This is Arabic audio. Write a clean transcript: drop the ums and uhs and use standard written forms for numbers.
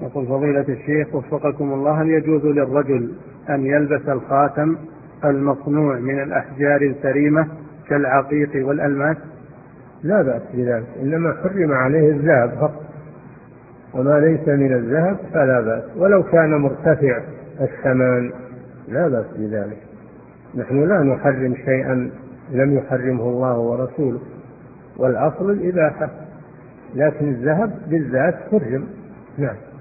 يقول فضيلة الشيخ وفقكم الله، هل يجوز للرجل أن يلبس الخاتم المصنوع من الأحجار الكريمة كالعقيق والألماس؟ لا بأس بذلك، إنما حرم عليه الذهب فقط، وما ليس من الذهب فلا بأس، ولو كان مرتفع الثمن لا بأس بذلك. نحن لا نحرم شيئا لم يحرمه الله ورسوله، والأصل الإباحة، لكن الذهب بالذات حرم. نعم.